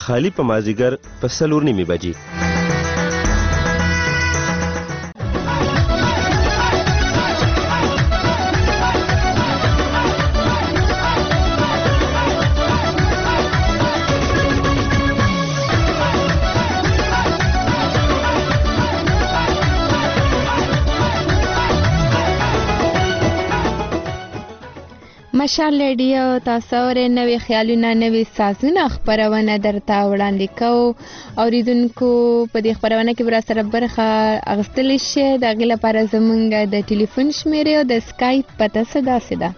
خالی په مازیګر په 4:30 بجې. مشال ریډیو تاسو ورې نوې خیالونه نوې سازونه خبرونه درته وړاندې کوو. اوریدونکو په دې خبرونه کې برا سره برخه اغستلی شي. د هغې لپاره زموږ د ټلیفون شمیرې او د سکایپ پته څه داسې ده.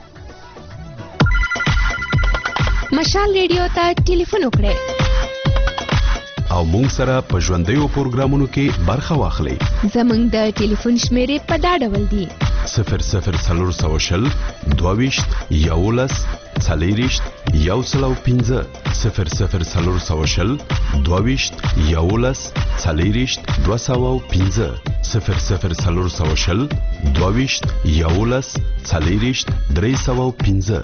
مشال ریډیو ته ټلیفون وکړئ او مونږ سره په ژوندیو پروګرامونو کې برخه واخلئ. زموږ د ټلیفون شمیرې په دا ډول دي: 00 22 11 40 105 00 22 11 40 205 00 22 11 40 305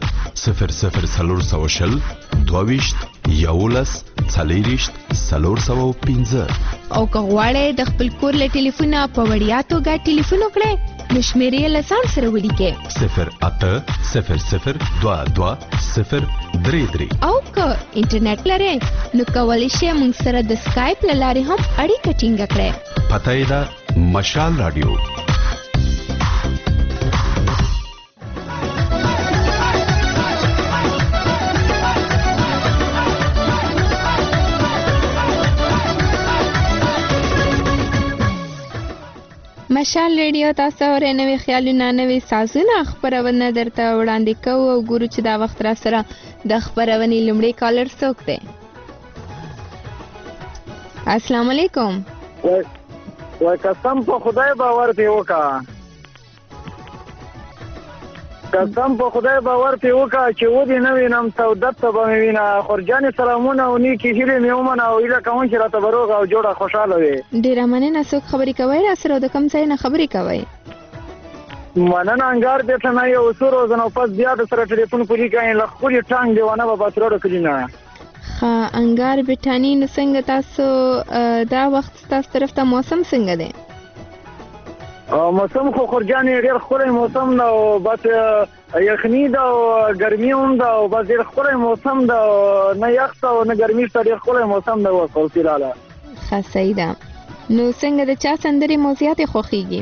00 22 11 40 305. او که غواړئ د خپل کور له ټلیفونه په وړیا توګه ټلیفون وکړئ نو شمیرې له ځان سره ولیکئ 0800 22 033. او که انټرنیټ لرئ نو کولی شئ موږ سره د سکایپ له لارې هم اړیکه ټینګه کړئ. پته یې ده مشال رادیو. مشال ریډیو تاسو ورې نوې خیالونه نوې سازونه خبرونه درته وړاندې کوو. او ګورو چې دا وخت را سره د خبرونې لومړی کالر څوک دی. السلام علیکم. وای قسم په خدای باور دی وکړه، قسم په خدای باور دی وکړه چې ودی نه وینم سعودت ته به مې وینه. خورجانې سلامونه او نیکې هیلې مې ومنه او هیله کوم چې راته به روغه او جوړه خوشحاله وي. ډېره مننه. څوک خبرې کوئ را سره او د کوم ځای نه خبرې کوئ؟ مننه. انګار بیرته نه یو څو روزه نو پس بیا د سره ټلیفون پولی کوئ له ښکلي ټانګ دیوانه به باسروډه کلي نه. ښه انګار بټاني. نو څنګه تاسو دا وخت ستاسو طرف ته موسم څنګه دی؟ موسم خو خورجانې ډېر ښکلی موسم ده او بس یخني ده او ګرمي هم ده او بس ډېر ښکلی موسم ده. نه یخ ته او نه ګرمي شته، ډېر ښکلی موسم ده اوس فیلاله. ښه صحیح ده. نو څنګه د چا سندرې مو زیاتې خوښېږي؟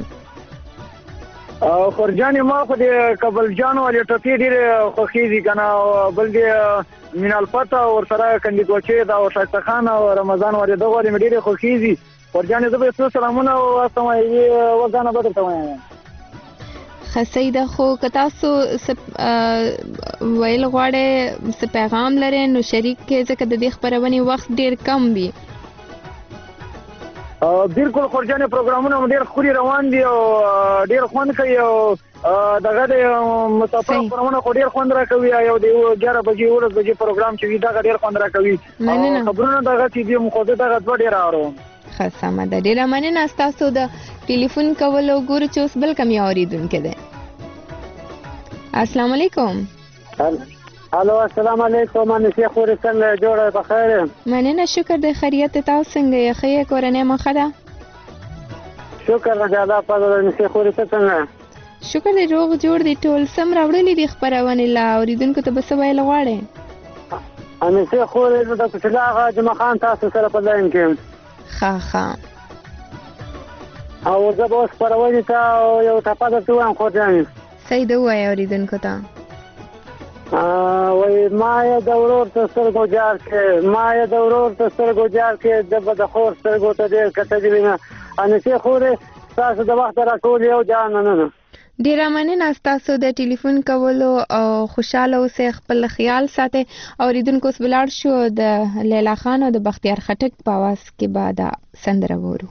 خورجانې ما خو د کبل جان والې ټپې ډېرې خوښېږي که نه. بل د مینال پته ورسره کندي کوچې ده او شایسته خان او رمضان والې دغه والې مې ډېرې خوښېږي. خورجانې زه به یې څو سلامونه واستم وګانه به درته وایم. ښه صحیح ده. خو که تاسو ویل غواړئ څه پیغام لرئ نو شریک کې، ځکه د دې خپرونې وخت ډېر کم وي. بالکل خورجانې پروګرامونه هم ډېر ښکلي روان دي او ډېر خوند کوي او دغه د مسافر خپرونه خو ډېر خوند راکوي. یو د 11 بجې 11 بجې پروګرام چې وي دغه ډېر خوند راکوي. خبرونه دغه چې دي خو زه دغه دوه ډېر اورم. ښه سمه ده. ډېره مننه ستاسو د ټلیفون کولو. ګورو چې اوس بل کوم یو اورېدونکی دی. السلام علیکم. الو السلام علیکم. انسې خورې څنګه جوړه بخیر؟ مننه. شکر دی. خیریت دی. تاسو څنګه یې؟ ښه یې؟ کورنۍ مو ښه ده؟ شکر دی الله پاک. انسې خورې ته څنګه؟ شکر دی. روغ جوړ دی ټول. سم راوړلي دي خپرونې له اورېدونکو ته به څه ویل غواړئ؟ انسې خورې زه د کوچلاغه جمعه خان تاسو سره په لاین کې یم. ښه او زه به اوس خپرونې ته یو ټپه درته ووایم خورجانې. صحیح ده. ووایه اورېدونکو ته. وایي ما یې د ورور تر سترګو جار کړې، ما یې د ورور تر سترګو جار کړې، زه به د خور سترګو ته ډېر کتلي وینه. انسې خورې ستاسو د وخت راټول یو جان مننه. ډېره مننه ستاسو د ټلیفون کولو او خوشحاله اوسئ. خپل خیال ساتئ. اورېدونکو اوس ولاړ شو د لیلا خان او د بختیار خټک په اواز کې به دا سندره وورو.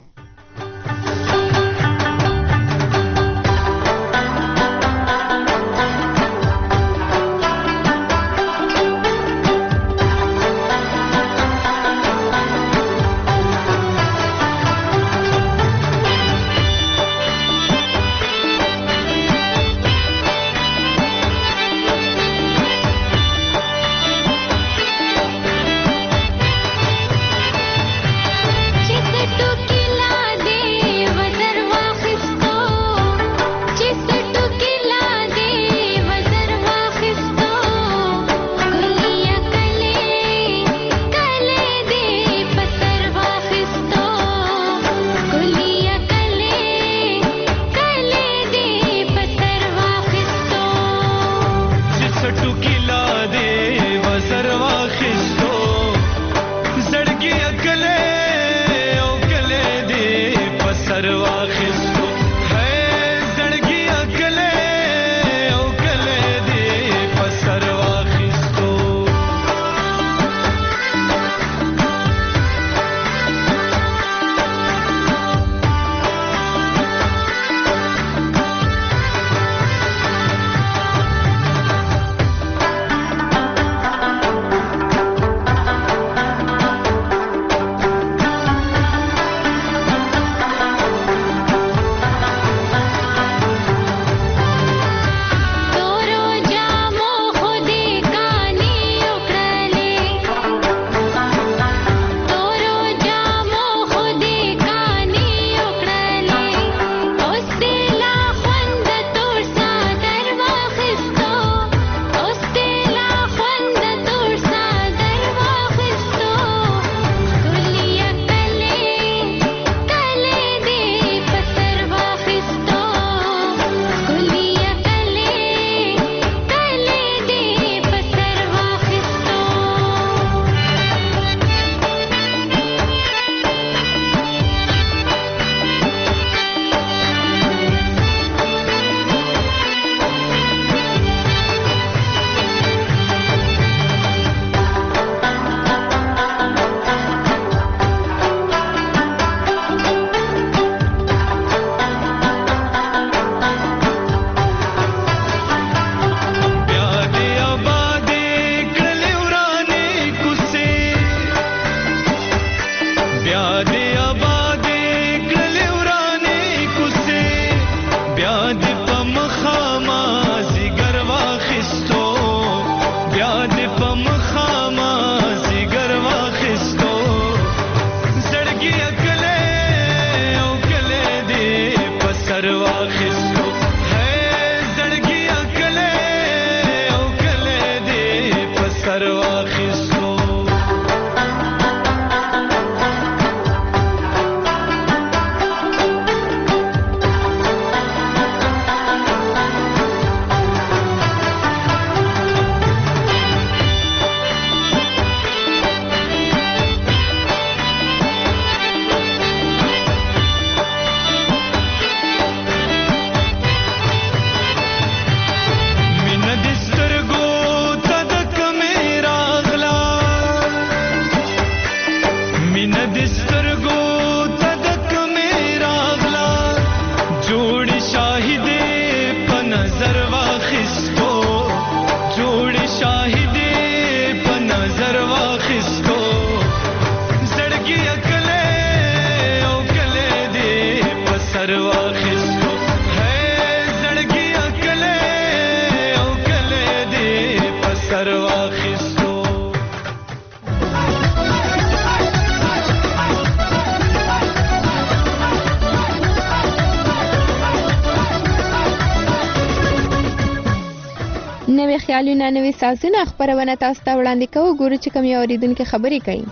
خیالونه نوي سازونه خبرونه تاسو ته وړاندې کوو. ګورو چې کوم یو اوریدونکو خبرې کوي.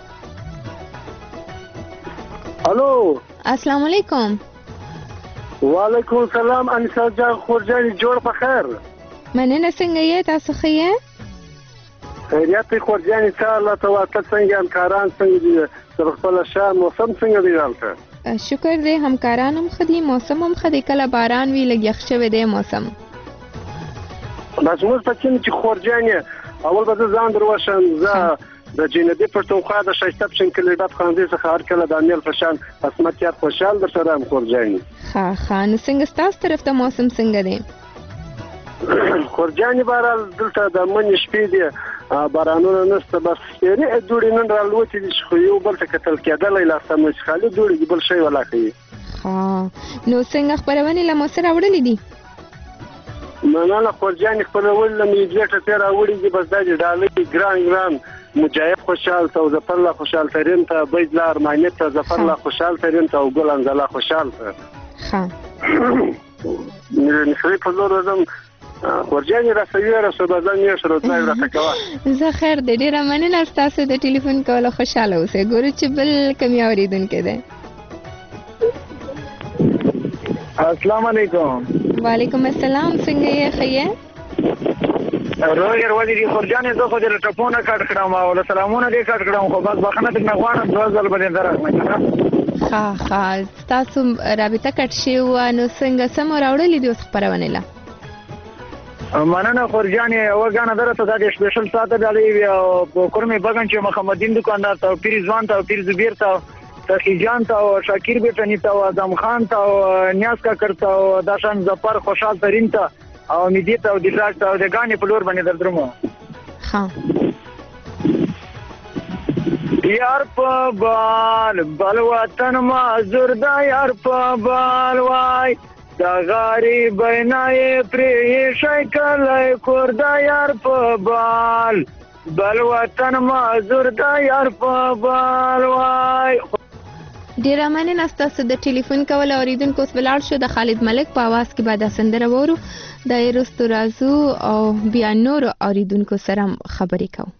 الو السلام علیکم. وعلیکم السلام. انیسا جان خورجان جوړ په خیر. مننه. څنګه یې تاسو ښه یې؟ خیریت دی خورجان. ان شاء الله توکل. څنګه همکاران څنګه دي؟ تر خپل شاه موسم څنګه دی دلته؟ شکر دی همکاران هم ښه دي، موسم هم ښه دی. کله باران وي لږ یخ شوی دی موسم. بس موږ په چین چې خورجان اول به ځان دروښم. زه د جنوبي پښتونخوا د شایسته پښین کلیډات خاندې څخه هر کله د امیل فشان اسمتیات خوشحال در سره هم خورجان. ښه نو څنګه ستاسو طرف ته موسم څنګه دی؟ خورجان بارال دلته د منی شپې دی بارانونه نشته. بس یعنی دوړې نن رالوتې دي خو یو بل ته کتل کېدلی لا سم چې خالي دوړې بل شی ولا کوي. نو څنګه خبرونه له مو سره وړلې دي؟ مننه خورجان. خبرونه له میډیا ته راوړي دي. بس دا ډالۍ ګران مجاهد خوشحال ته، ظفر الله خوشحال ترین ته، بیزلا ارمانیت ته، ظفر الله خوشحال ترین ته او ګل انزلا خوشحال ته. نشری په لور زم خورجان رسوي بازار یې شروع ځای راته کوه. زه خیر دې ډیره مننه تاسو د ټلیفون کولو خوشاله اوسئ. ګورو چې بل کوم یو اوریدونکی دی. السلام علیکم. وعلیکم السلام. څنګه یې ښه یې؟ روغیر ولې خورجان زه خو دې ټپونه کټ کړم او له سلامونه دې کټ کړم خو بس بخنه دې نه غواړم. دوه ځل به دې درغلم. تاسو رابطه کټ شي و نو څنګه سم راوړلې دي اوس خبرونه له مننه خورجان. یو غاڼه درته د سپیشل ساته ډالۍ او کورمه بغن چې محمدین دکاندار ته پیر ځوان ته پیر زبیر ته تخیجان ته او شاکر بیٹنی ته او اعظم خان ته او نیاز کا کرتا او داشان ظفر خوشحال ترین ته او میدی ته او دراج ته او د غاڼې په لور باندې دردرمو. یار په بال وطن معذور دا یار په بال وای دا غریب بینای پری شای کله کور دا یار په بال وطن معذور دا یار په بال وای. ډیره مننه ستاسو د ټلیفون کول. اوریدونکو اوس ولاړ شو د خالد ملک په आवाज کې بعد سندره وورو د ایرستو رازو او بیا نور اوریدونکو سره خبرې کوو.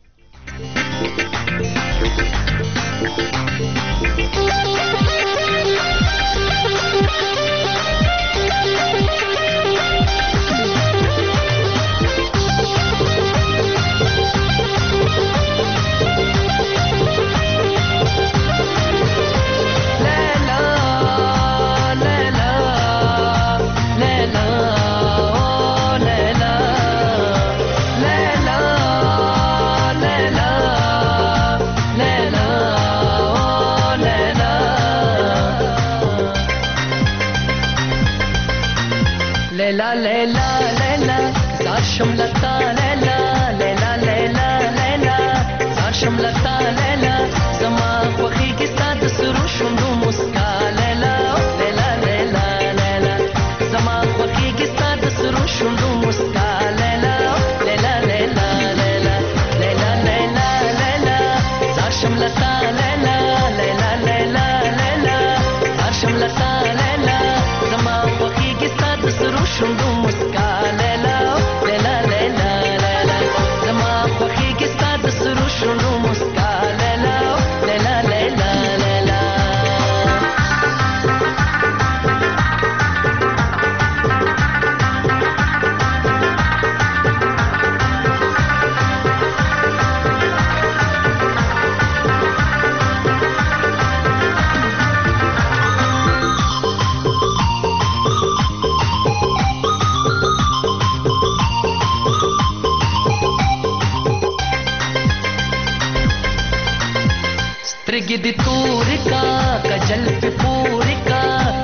لیلا لیلا لیلا زار شملتا لیلا لیلا لیلا لیلا زار شملتا لیلا زما خوخی کی سات سرو شوندو مسکا لیلا لیلا لیلا لیلا زما خوخی کی سات سرو شوندو مسکا لیلا لیلا لیلا لیلا لیلا لیلا لیلا زار شملتا لیلا لیلا لیلا لیلا زار شملتا لیلا زما خوخی کی سات سرو شوندو مسکا لیلا لیلا لیلا لیلا زما خوخی کی سات سرو شوندو مسکا لیلا لیلا لیلا لیلا. سترګې د تورې کا کجل په پورې کا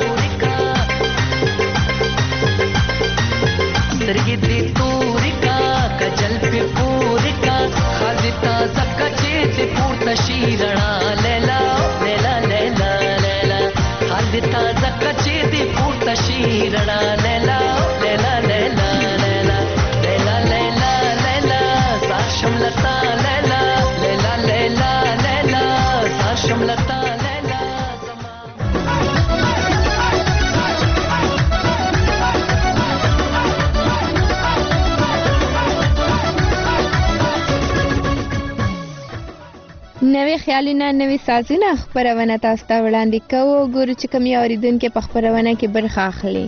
سترګې د تورې کا کجل په پورې کا خالي تازه کچې ته پورته شي رڼا لیلا لیلا لیلا لیلا خالي تازه کچې ته پورته شي رڼا لیلا لیلا لیلا لیلا لیلا لیلا لیلا زار شملتا لیلا لیلا لیلا لیلا زار شملتا لیلا خیالونه نوي سازونه خپرونه تاسو ته وړاندې کوو. ګورو چې کوم یو اوریدونکي په خپرونه کې برخه اخلي.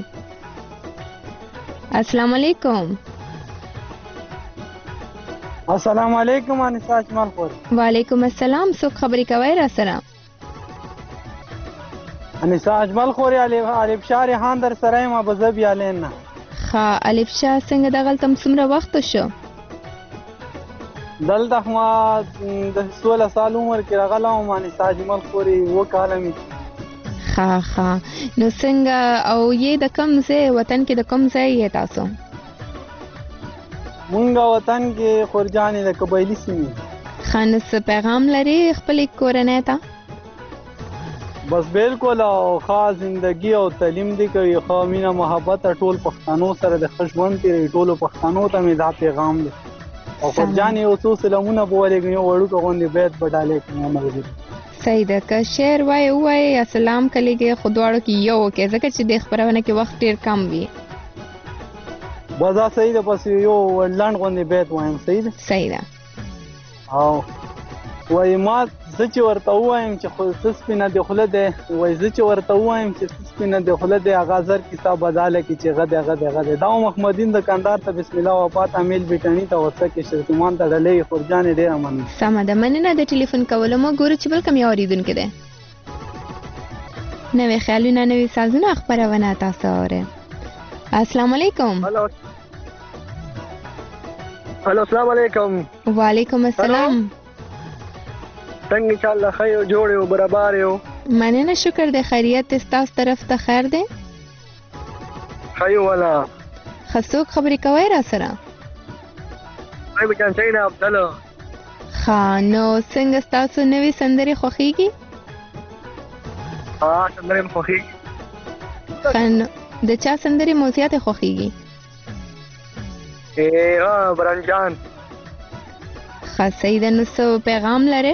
السلام علیکم. السلام علیکم انیسا اجمل خور. وعلیکم السلام. څوک خبرې کوي را سره؟ انیسا اجمل خور الف شاه ریحان در سره ما بزب یالین. ها الف شاه څنګه دغلته څومره وخت شو؟ دلته ما د 16 سال عمر کې راغلم انیسا اجمل خور و کالمي. ها نو څنګه او یې د کوم ځای وطن کې د کوم ځای یې تاسو؟ مونږ وطن کې خورجانې د قبایلی سیمې. خانس پیغام لري خپل کورنۍ ته؟ بس بالکل او خاص زندگی او تعلیم دی کوي خو مینا محبت ټول پښتنو سره د خوشبون تیری ټولو پښتنو ته می دا پیغام دی. او خورجانې او څو سلامونه بولېږي وړو کوندې بیت بډالې کوم مګر. صحیح ده که شعر وای السلام کلیږي خودواړو کې یو کې ځکه چې د خبرونه کې وخت ډیر کم وي. بازا صحیح ده پس یو لاند غوندې بیت وایم. صحیح ده. صحیح ده. او وای ما چې ورته وایم چې خو سپینه د خله ده وای چې ورته وایم چې سپینه د خله ده غازر کتاب بداله کې چې غده دا محمدین د کاندار ته بسم الله وفات امیل بیٹانی ته ورته کې شرطمان ته ډلې خورجانې ډیر مننه. سمه ده مننه. د ټلیفون کولو مو ګورو چې بل کوم یو اوریدونکي ده. نوې خیالونه نوې سازونه خبرونه تاسو اورئ. السلام علیکم. هلو السلام علیکم. وعلیکم السلام. څنګه ان شاء الله خیر جوړ یو برابر یو. مننه شکر د خیریت تاسو طرف ته خیر ده. خیر ولا خصوص خبرې کوي را سره؟ وای بچان څنګه عبد الله. نو څنګه تاسو نوې سندري خوښيږي؟ سندري خوښيږي. د چا سندري مو زیاته خوښيږي؟ برانجان. خاصه ده. نو څه پیغام لري؟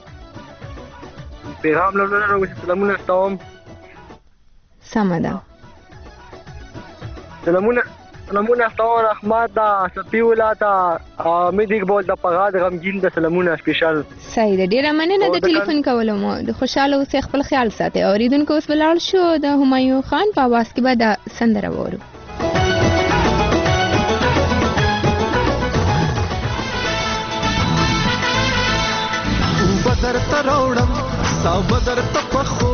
پیغام لرو چې سلامونه ستوم. سمه ده. سلامونه ستوم رحمت دا سپیولا تا امیدیک بول د پغاد غمجین د سلامونه سپیشل. صحیح ده. ډیره مننه د ټلیفون کولو مو. د خوشاله اوسې خپل خیال ساتئ. اوریدونکو اوس ولاړ شو د همایون خان په आवाज کې به د سندره وورو. بدر تروړم بدر تپخو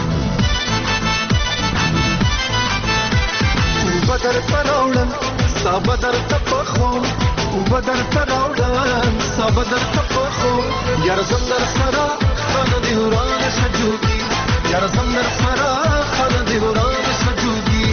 بدر تروړم بدر تپخو بدر تروړم بدر تپخو یار زمدر سرا خان دی وران سجودي یار زمدر سرا خان دی وران سجودي.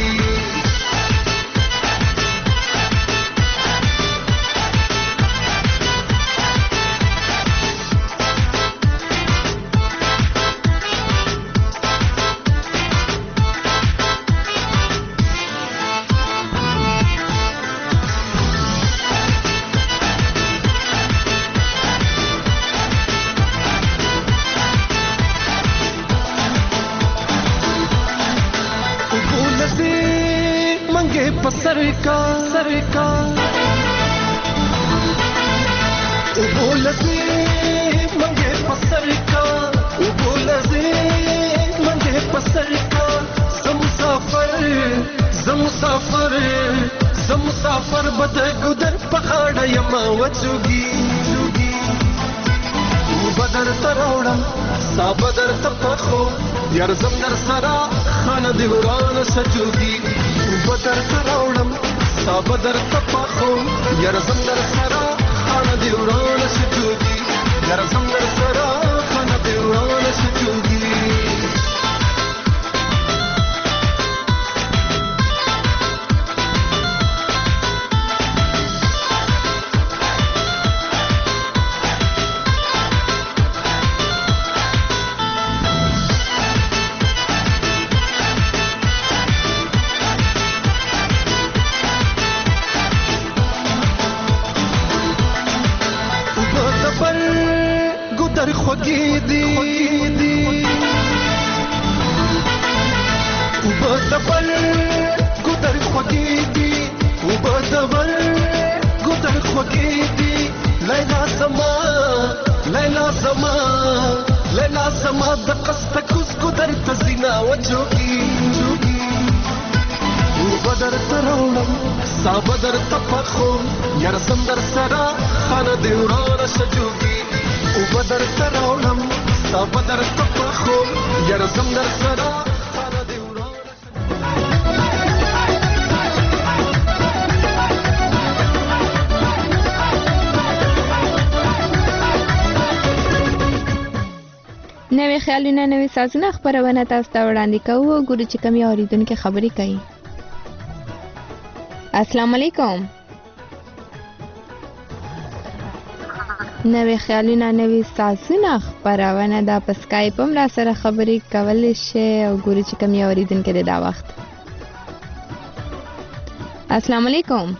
سرکا وبولزي منګه پسرکا وبولزي منګه پسرکا زمسافر بد ګدر پخاړه یما وڅوږي بدر تروړم بدر تپخو یار زمدر سرا خان دی وران سجودي بدر تروړم بدر تپخو یار زمدر سرا خان دی وران سجودي یار زمدر سرا خان دی وران سجودي. خوږی دی وبدبل ګدر خوږی دی وبدبل ګدر خوږی دی لیلا زما د قصد کوز کو در تزینا وجوگی بدر تراولم سا بدر تپخوم یرزم در سرا خانه دیوران شجوگی بدر تراولم سا بدر تپخوم یرزم در سرا خانه دیوران نوې خیالونه نوې سازونه خپرونه تاسو ته وړاندې کوو. ګورو چې کومې اورېدونکي خبرې کوي. السلام علیکم. نوې خیالونه نوې سازونه خپرونه ده. په سکایپ هم را سره خبرې کولی شي او ګورو چې کومې اورېدونکي دی دا وخت. السلام علیکم.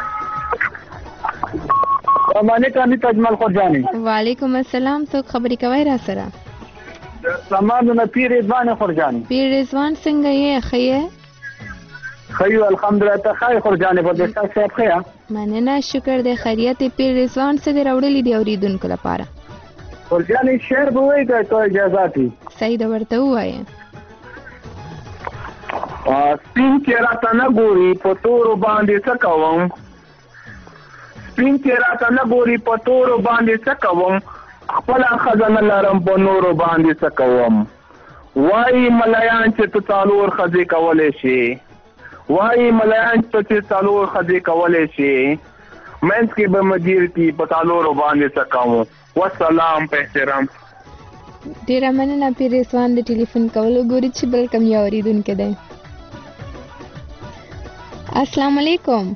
السلام علیکم تجمل خورجانی. وعلیکم السلام. څوک خبرې کوي را سره؟ سمانونه پیر رضوان خورجانی. پیر رضوان څنګه یې؟ ښه یې؟ خیو الحمدلله. ته خیر خورجانی په دې تاسو صاحب خیا؟ مننه شکر دې خیریت. پیر رضوان څه دې راوړلي دي اوریدونکو لپاره؟ خورجانی شعر به وایي که ته اجازه دي؟ صحیح ده ورته ووایه. سپین چې راته نه ګوري په تورو باندې څه کوم، سپین چې راته نه ګوري په تورو باندې څه کوم، خپله ښځه نه لرم په نورو باندې څه کوم. وایي ملیان چې ته څلور ښځې کولی شي، وایي ملیان چې څلور ښځې کولی شي، منځ کې به مدیر کې په څلورو باندې څه کوم. والسلام په احترام. ډېره مننه پیر رضوان د ټلیفون کولو. ګوري چې بل کوم یو اورېدونکی دی. السلام علیکم.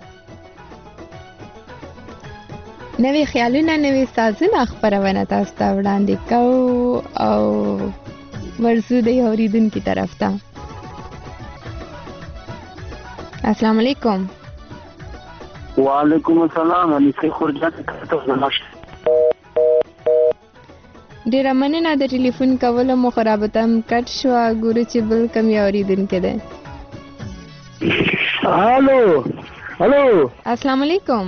نوې خیالونه نوې سازونه خپرونه تاسو ته وړاندې کوو او ورځو د یو اورېدونکي طرف ته. السلام علیکم. وعلیکم السلام. انیسه خورجانی ډېره مننه د ټلیفون کولو مو رابطه هم کټ شوه. ګورو چې بل کوم یو اورېدونکی دی. هلو. السلام علیکم.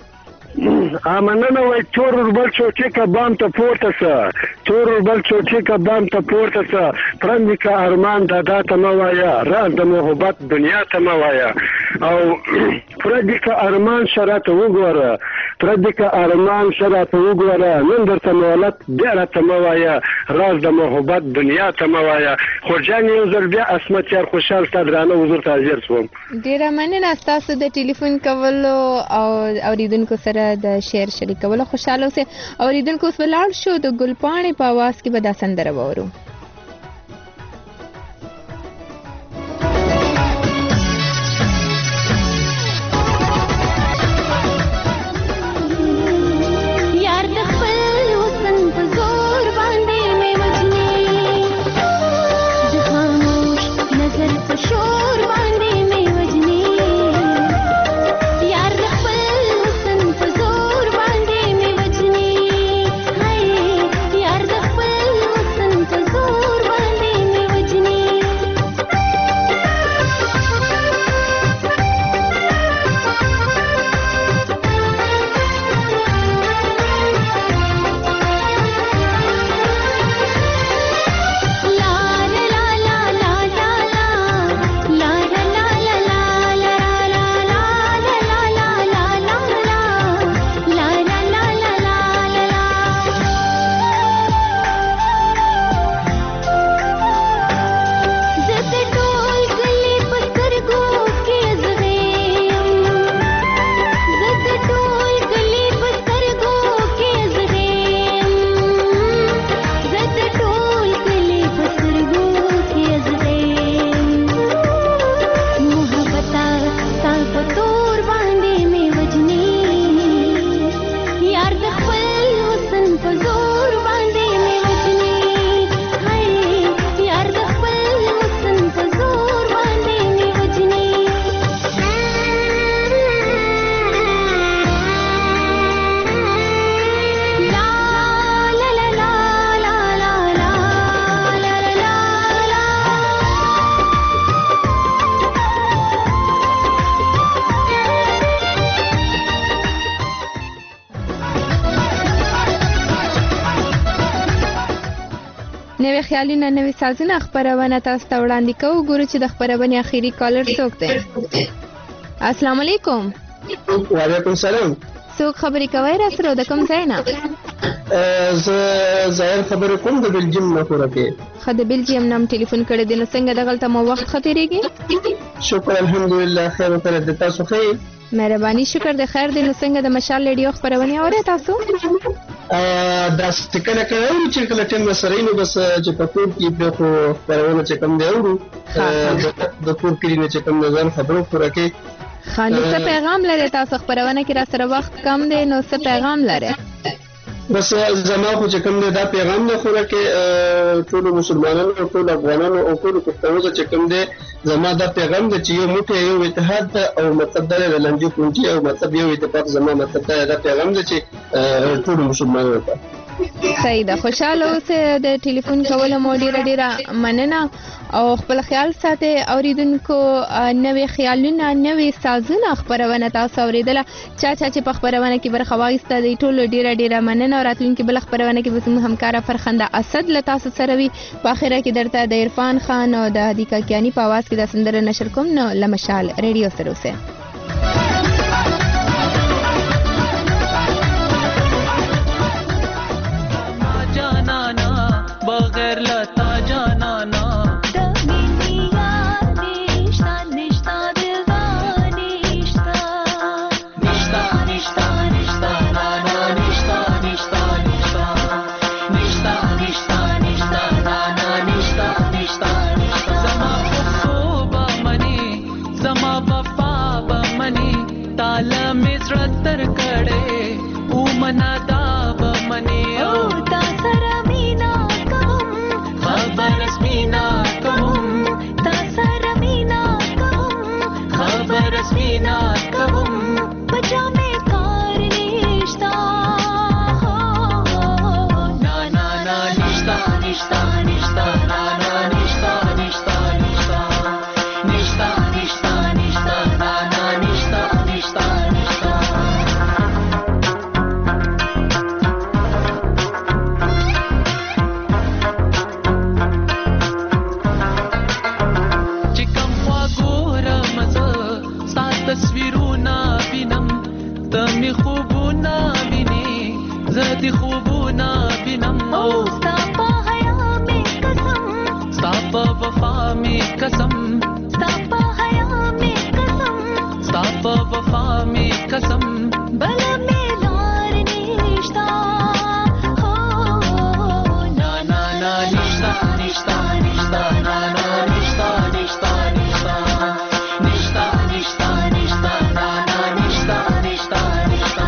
مننه وای تور وربل چوټي کا بام ته پورته سه، تور وربل چوټي کا بام ته پورته سه، پرندی کا ارمان دادا ته موایا، راز د محبت دنیا ته موایا، او پرندی کا ارمان شراته وګوره، پرندی کا ارمان شراته وګوره، نن درته مولت ډیره ته موایا، راز د محبت دنیا ته موایا. خورجان یو ځل بیا عصمت یار خوشحال ستا درانه حضور ته حاضر شوم. ډېره مننه ستاسو د ټلیفون کولو او اورېدونکو سره د شعر شریکولو. خوشحاله اوسئ. اورېدونکو اوس به لاړ شو د ګلپاڼې په اواز کې به دا سندره واورو. زور نوې خیالونه نوې سازونه خپرونه تاسو ته وړاندې کوو. ګورو چې د خپرونې اخیری کالر څوک دی. السلام علیکم. وعلیکم السلام. څوک خبرې کوي را سره د کوم ځای نه؟ زه ظاهر خبرې کوم د بلجیم نه خورکه. خو د بلجیم نام ټلیفون کړی دی، نو څنګه دغلته مو وخت خطرېږي؟ شکر الحمدلله خیر سره د تاسو خیر. مهرباني شکر د خیر دی. نو څنګه د مشال ریډیو خبرونه اورئ تاسو؟ دا څنګه کوي چې کله ټیم سره نو بس چې په کور کې په خبرونه چې کوم دی اورو د کور کې نه چې کوم نظر خبرو خورکه. خانو څه پیغام لري تاسو خبرونه کې را سره وخت کم دی، نو څه پیغام لري؟ بس زما خو چې کوم دی دا پیغام نه خوره کې ټول مسلمانانو او ټول افغانانو او ټول پښتنو چې کوم دی زما دا پیغام دی چې یو موټی یو اتحاد او مطلب دا د لنجو کونټي او مطلب یو اتفاق زما مطلب دا پیغام دی چې ټول مسلمانانو ته صحیح ده. خوشاله اوسئ. د ټلیفون کولو مو ډیره مننه او خپل خیال ساتئ. اوریدونکو نوې خیالونه نوې سازونه خپرونه تاسو اوریدله. چا چې په خپرونه کې برخه واخیسته دی ټولو ډیره مننه. راتلونکي بل خپرونه کې به زموږ همکاره فرخنده اسد له تاسو سره وي. په اخره کې درته د عرفان خان او د هدیکا کیانی په आवाज کې د سندره نشر کوم. نو لمشال ریډیو سره اوسئ. बगैर लता जाना ना दमिनिया निश्ता निश्ता दिलदार निश्ता निश्ता निश्ता निश्ता ना ना निश्ता निश्ता निश्ता निश्ता निश्ता निश्ता ना ना निश्ता निश्ता निश्ता जमा खुशबा मनी जमा वफा बमनी ताल मिस्रतर कड़े उमना दाब मनी ओ तासरा रश्मीना कहूँ तासरमीना कहूँ खबर रश्मीना कहूँ बचा में कार निश्ता ना ना ना निश्ता निश्ता निश्ता ना ना निश्ता निश्ता निश्ता निश्ता निश्ता निश्ता ना ना निश्ता निश्ता निश्ता تصویرونا بینم تمی خوبونا بینی زدی خوبونا بینم او ستا پا حیا می قسم ستا پا وفا می قسم ستا پا حیا می قسم ستا پا وفا می قسم بلا می لار نشتا نا نا نا نشتا نشتا نشتا نا نا نشتا نشتا نشتا نشتا نشتا نشتا نا نا نشتا نشتا نشتا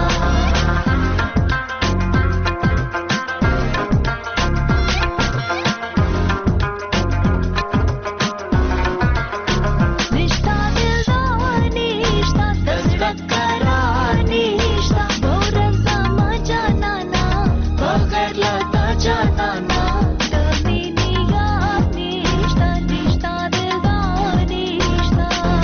نشتا دلدار نشتا دست قرار نشتا بورم زما جانا نا بغیر لتا جانا نا دمینی یاد نشتا نشتا دلدار نشتا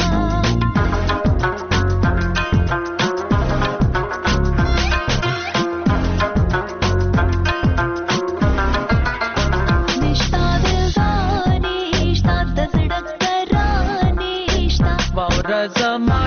نشتا دلدار نشتا دزړه قرار نشتا واور زما